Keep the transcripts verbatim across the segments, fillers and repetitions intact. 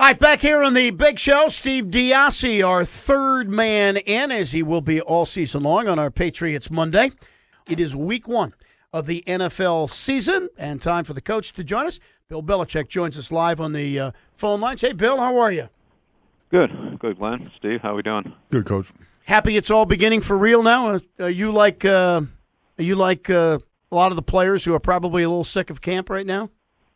All right, back here on the big show, Steve Diassi, our third man in, as he will be all season long on our Patriots Monday. It is week one of the N F L season, and time for the coach to join us. Bill Belichick joins us live on the uh, phone lines. Hey, Bill, how are you? Good. Good, Glenn. Steve, how we doing? Good, Coach. Happy it's all beginning for real now? Are you like, uh, are you like uh, a lot of the players who are probably a little sick of camp right now?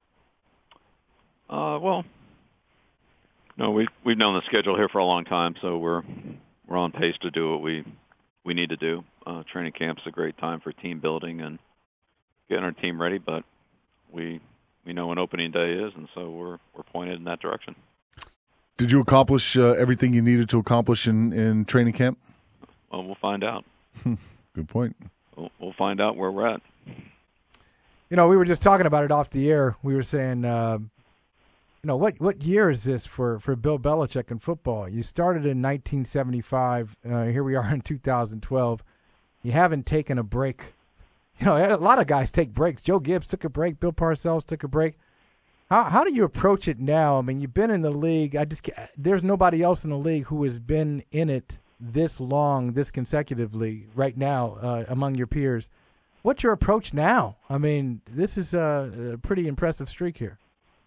Uh, well... No, we we've known the schedule here for a long time, so we're we're on pace to do what we we need to do. Uh, training camp's a great time for team building and getting our team ready, but we we know when opening day is, and so we're we're pointed in that direction. Did you accomplish uh, everything you needed to accomplish in, in training camp? Well, we'll find out. Good point. We'll, we'll find out where we're at. You know, we were just talking about it off the air. We were saying. Uh, You know, what what year is this for, for Bill Belichick in football? You started in nineteen seventy-five. Uh, here we are in two thousand twelve. You haven't taken a break. You know, a lot of guys take breaks. Joe Gibbs took a break. Bill Parcells took a break. How how do you approach it now? I mean, you've been in the league. I just there's nobody else in the league who has been in it this long, this consecutively right now uh, among your peers. What's your approach now? I mean, this is a, a pretty impressive streak here.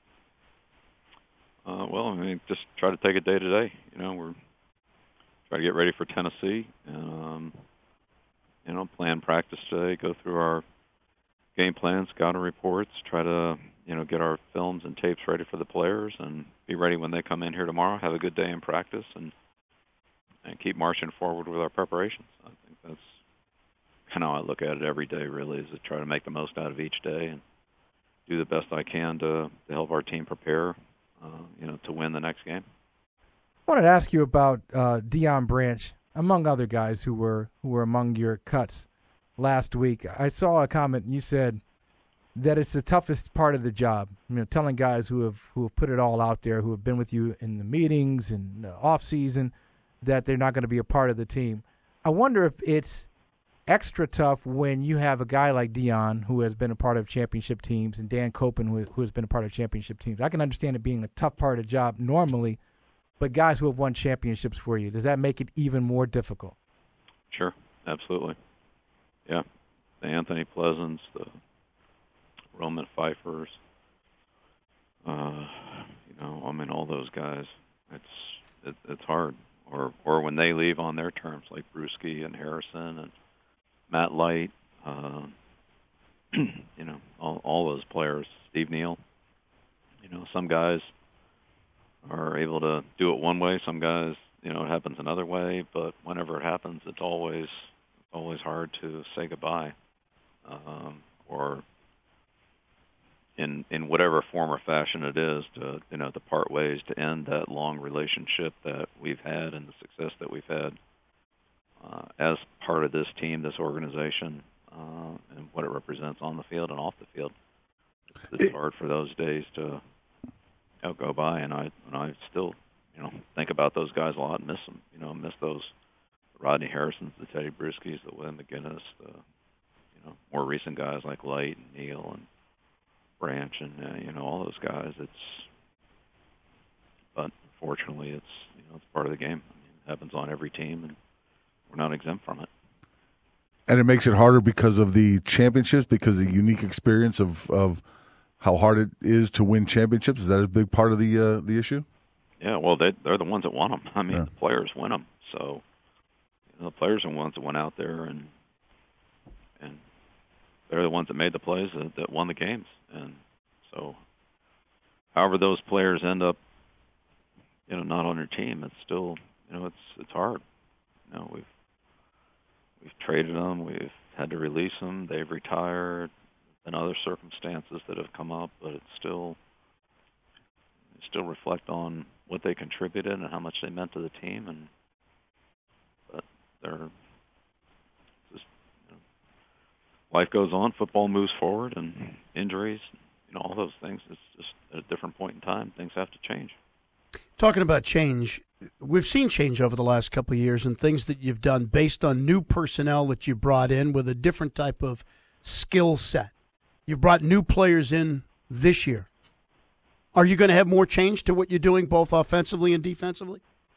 Uh, well, I mean, just try to take it day to day. You know, we're try to get ready for Tennessee, and um, you know, plan practice today. Go through our game plans, scouting reports. Try to you know get our films and tapes ready for the players, and be ready when they come in here tomorrow. Have a good day in practice, and and keep marching forward with our preparations. I think that's kind of how I look at it every day. Really, is to try to make the most out of each day and do the best I can to to help our team prepare. Uh, you know, to win the next game. I wanted to ask you about uh, Deion Branch, among other guys who were who were among your cuts last week. I saw a comment, and you said that it's the toughest part of the job. You know, telling guys who have who have put it all out there, who have been with you in the meetings and the off season, that they're not going to be a part of the team. I wonder if it's extra tough when you have a guy like Deion, who has been a part of championship teams, and Dan Copen, who, who has been a part of championship teams. I can understand it being a tough part of the job normally, but guys who have won championships for you, does that make it even more difficult? Sure, absolutely. Yeah, the Anthony Pleasants, the Roman Pfeiffers, uh, you know, I mean, all those guys. It's it, it's hard. Or or when they leave on their terms, like Bruschi and Harrison and Matt Light, uh, you know, all, all those players, Steve Neal. You know, some guys are able to do it one way. Some guys, you know, it happens another way. But whenever it happens, it's always always hard to say goodbye, um, or in in whatever form or fashion it is, to you know, to part ways, to end that long relationship that we've had and the success that we've had. Uh, as part of this team, this organization, uh, and what it represents on the field and off the field. It's, it's hard for those days to you know, go by, and I and I still, you know, think about those guys a lot and miss them. You know, miss those Rodney Harrisons, the Teddy Bruschis, the William McGinnis, the you know more recent guys like Light and Neal and Branch, and uh, you know all those guys. It's but fortunately, it's you know it's part of the game. I mean, it happens on every team, and we're not exempt from it. And it makes it harder because of the championships, because of the unique experience of, of how hard it is to win championships. Is that a big part of the uh, the issue? Yeah, well, they, they're the ones that won them. I mean, yeah. the players win them. So you know, the players are the ones that went out there, and and they're the ones that made the plays that, that won the games. And so however those players end up, you know, not on your team, it's still, you know, it's it's hard. You know, we've We've traded them. We've had to release them. They've retired. And other circumstances that have come up, but it's still you still reflect on what they contributed and how much they meant to the team. And but they're just you know, life goes on. Football moves forward, and injuries, you know, all those things. It's just at a different point in time, things have to change. Talking about change, we've seen change over the last couple of years and things that you've done based on new personnel that you brought in with a different type of skill set. You've brought new players in this year. Are you going to have more change to what you're doing both offensively and defensively?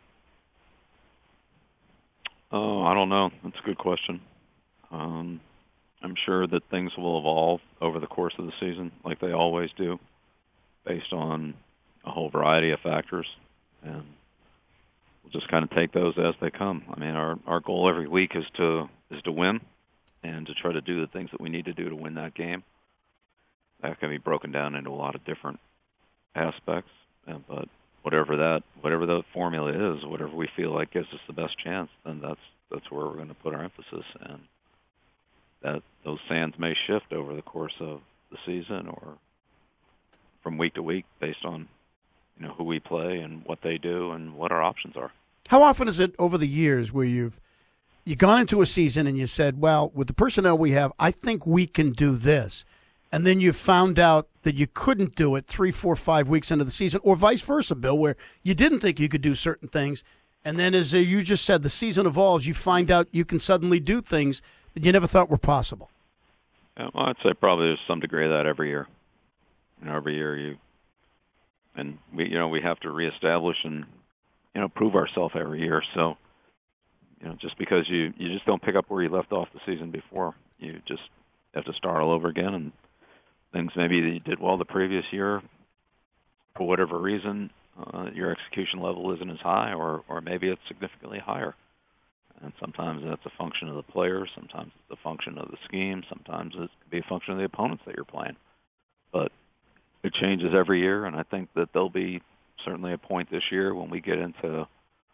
Oh, I don't know. That's a good question. Um, I'm sure that things will evolve over the course of the season, like they always do, based on a whole variety of factors, and we'll just kind of take those as they come. I mean, our our goal every week is to is to win, and to try to do the things that we need to do to win that game. That can be broken down into a lot of different aspects, but whatever that whatever the formula is, whatever we feel like gives us the best chance, then that's that's where we're going to put our emphasis. And that those sands may shift over the course of the season or from week to week based on, you know, who we play and what they do and what our options are. How often is it over the years where you've you gone into a season and you said, well, with the personnel we have, I think we can do this, and then you found out that you couldn't do it three, four, five weeks into the season, or vice versa, Bill, where you didn't think you could do certain things, and then as you just said, the season evolves, you find out you can suddenly do things that you never thought were possible? Yeah, well, I'd say probably there's some degree of that every year. You know, every year you, and we, you know, we have to reestablish and, you know, prove ourselves every year. So, you know, just because you, you just don't pick up where you left off the season before, you just have to start all over again. And things maybe that you did well the previous year, for whatever reason, uh, your execution level isn't as high, or, or maybe it's significantly higher. And sometimes that's a function of the players, sometimes it's a function of the scheme, sometimes it can be a function of the opponents that you're playing. But it changes every year, and I think that there'll be certainly a point this year when we get into,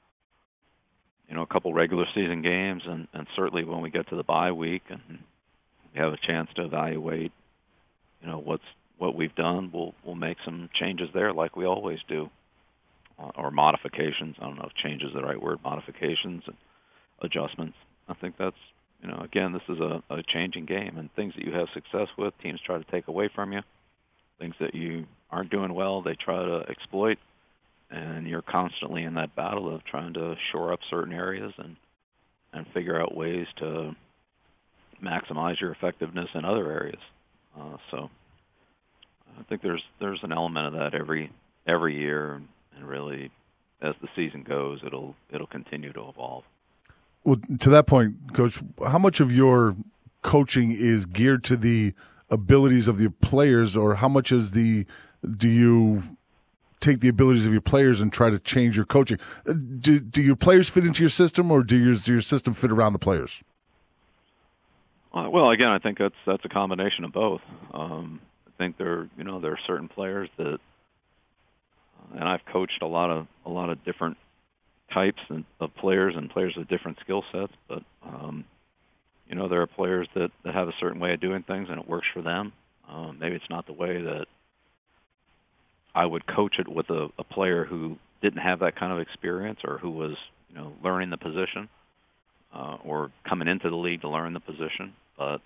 you know, a couple regular season games, and, and certainly when we get to the bye week and we have a chance to evaluate, you know, what's what we've done. We'll we'll make some changes there, like we always do, uh, or modifications. I don't know if change is the right word. Modifications and adjustments. I think that's, you know, again, this is a, a changing game, and things that you have success with, teams try to take away from you. Things that you aren't doing well, they try to exploit, and you're constantly in that battle of trying to shore up certain areas and and figure out ways to maximize your effectiveness in other areas. Uh, so I think there's there's an element of that every every year, and really, as the season goes, it'll it'll continue to evolve. Well, to that point, Coach, how much of your coaching is geared to the abilities of the players, or how much is the do you take the abilities of your players and try to change your coaching? Do do your players fit into your system, or do your, does your system fit around the players? Uh, well, again, I think that's that's a combination of both. Um, I think there, you know, there are certain players that, uh, and I've coached a lot of a lot of different types of players and players with different skill sets. But um, you know, there are players that, that have a certain way of doing things, and it works for them. Um, maybe it's not the way that I would coach it with a, a player who didn't have that kind of experience, or who was, you know, learning the position. Uh, or coming into the league to learn the position, but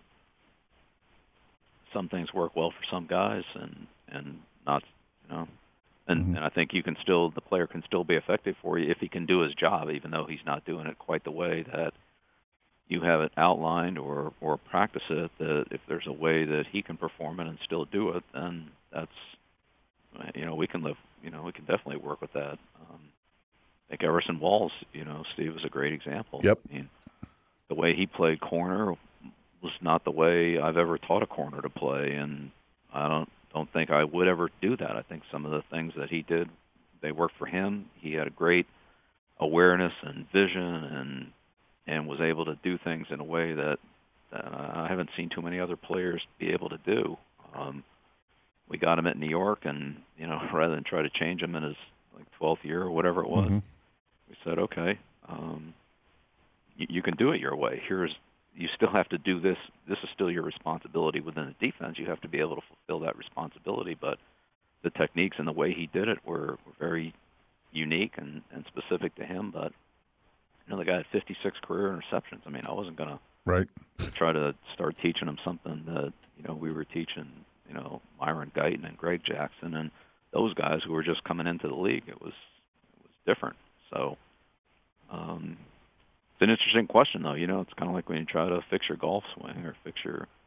some things work well for some guys, and and not, you know, and, mm-hmm. and I think you can still the player can still be effective for you if he can do his job, even though he's not doing it quite the way that you have it outlined or or practice it. That if there's a way that he can perform it and still do it, then that's, you know, we can live, you know, we can definitely work with that. Um, Like Everson Walls, you know, Steve was a great example. Yep. I mean, the way he played corner was not the way I've ever taught a corner to play, and I don't don't think I would ever do that. I think some of the things that he did, they worked for him. He had a great awareness and vision, and and was able to do things in a way that uh, I haven't seen too many other players be able to do. Um, we got him at New York, and, you know, rather than try to change him in his like twelfth year or whatever it was, mm-hmm. we said, okay, um, you, you can do it your way. Here's you still have to do this. This is still your responsibility within the defense. You have to be able to fulfill that responsibility. But the techniques and the way he did it were, were very unique and, and specific to him. But, you know, the guy had fifty-six career interceptions. I mean, I wasn't going right. to try to start teaching him something that, you know, we were teaching, you know, Myron Guyton and Greg Jackson and those guys who were just coming into the league. It was it was different. So um, it's an interesting question, though. You know, it's kind of like when you try to fix your golf swing or fix your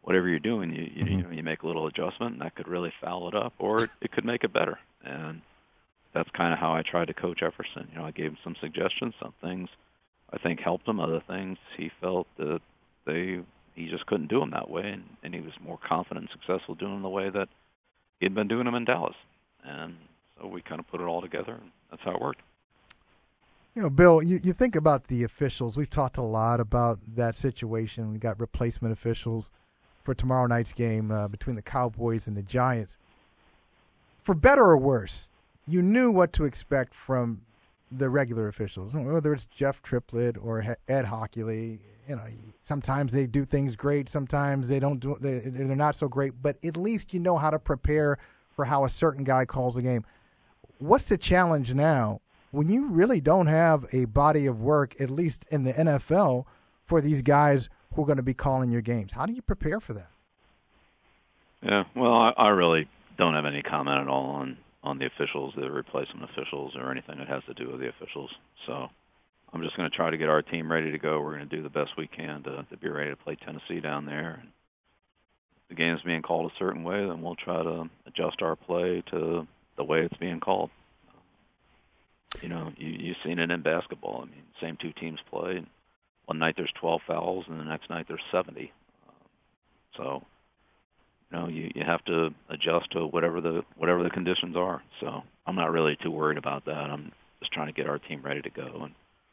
whatever you're doing, you you, Mm-hmm. you know you make a little adjustment, and that could really foul it up, or it, it could make it better. And that's kind of how I tried to coach Epperson. You know, I gave him some suggestions. Some things I think helped him. Other things he felt that they he just couldn't do them that way, and, and he was more confident and successful doing them the way that he'd been doing them in Dallas. And so we kind of put it all together, and that's how it worked. You know, Bill, you, you think about the officials. We've talked a lot about that situation. We got replacement officials for tomorrow night's game uh, between the Cowboys and the Giants. For better or worse, you knew what to expect from the regular officials, whether it's Jeff Triplett or Ed Hockley. You know, sometimes they do things great, sometimes they don't do. They, they're not so great. But at least you know how to prepare for how a certain guy calls a game. What's the challenge now when you really don't have a body of work, at least in the N F L, for these guys who are going to be calling your games? How do you prepare for that? Yeah, well, I, I really don't have any comment at all on, on the officials, the replacement officials, or anything that has to do with the officials. So I'm just going to try to get our team ready to go. We're going to do the best we can to, to be ready to play Tennessee down there. And if the game's being called a certain way, then we'll try to adjust our play to the way it's being called. You know, you, you've seen it in basketball. I mean, same two teams play. And one night there's twelve fouls, and the next night there's seventy. Um, so, you know, you, you have to adjust to whatever the whatever the conditions are. So I'm not really too worried about that. I'm just trying to get our team ready to go and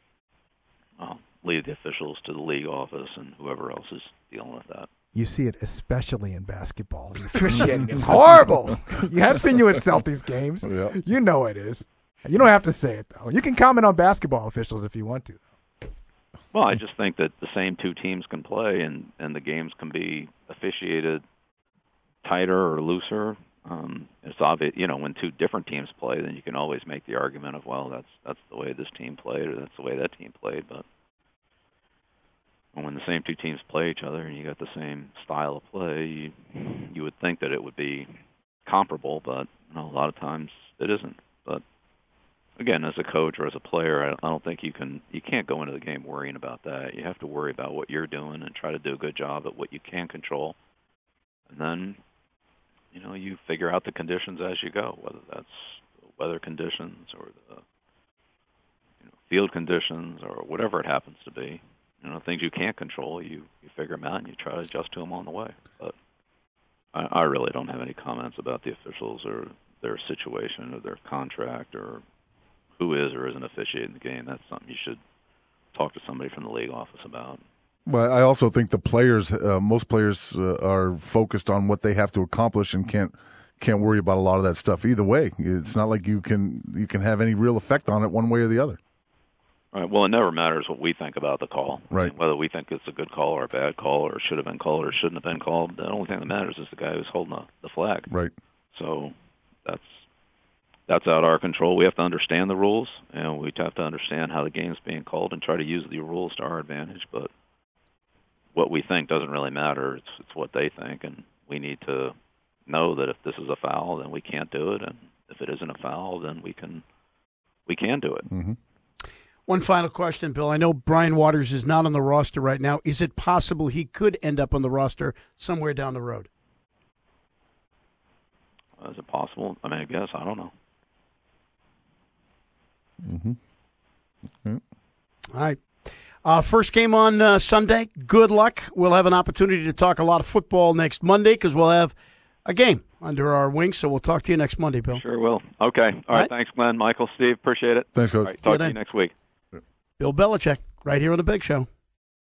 uh, leave the officials to the league office and whoever else is dealing with that. You see it especially in basketball. The officiating is horrible. You have seen you at Celtics games. Yeah. You know it is. You don't have to say it, though. You can comment on basketball officials if you want to. Well, I just think that the same two teams can play, and, and the games can be officiated tighter or looser. Um, it's obvious, you know, when two different teams play, then you can always make the argument of, well, that's that's the way this team played, or that's the way that team played. But when the same two teams play each other and you got the same style of play, you you would think that it would be comparable, but you know, a lot of times it isn't. But again, as a coach or as a player, I don't think you can you can't go into the game worrying about that. You have to worry about what you're doing and try to do a good job at what you can control, and then you know you figure out the conditions as you go, whether that's the weather conditions or the you know, field conditions or whatever it happens to be. You know, things you can't control, you, you figure them out and you try to adjust to them on the way. But I, I really don't have any comments about the officials or their situation or their contract or who is or isn't officiating the game. That's something you should talk to somebody from the league office about. Well, I also think the players, uh, most players uh, are focused on what they have to accomplish and can't can't worry about a lot of that stuff either way. It's not like you can you can have any real effect on it one way or the other. Right. Well, it never matters what we think about the call. Right. I mean, whether we think it's a good call or a bad call or should have been called or shouldn't have been called, the only thing that matters is the guy who's holding the, the flag. Right. So that's that's out of our control. We have to understand the rules, and we have to understand how the game's being called and try to use the rules to our advantage. But what we think doesn't really matter. It's, it's what they think, and we need to know that if this is a foul, then we can't do it, and if it isn't a foul, then we can we can do it. Mm-hmm. One final question, Bill. I know Brian Waters is not on the roster right now. Is it possible he could end up on the roster somewhere down the road? Is it possible? I mean, I guess. I don't know. Mm-hmm. Mm-hmm. All right. Uh, first game on uh, Sunday. Good luck. We'll have an opportunity to talk a lot of football next Monday because we'll have a game under our wing. So we'll talk to you next Monday, Bill. Sure will. Okay. All, All right. right. Thanks, Glenn, Michael, Steve. Appreciate it. Thanks, Coach. All right. Talk to you next week. Bill Belichick, right here on The Big Show.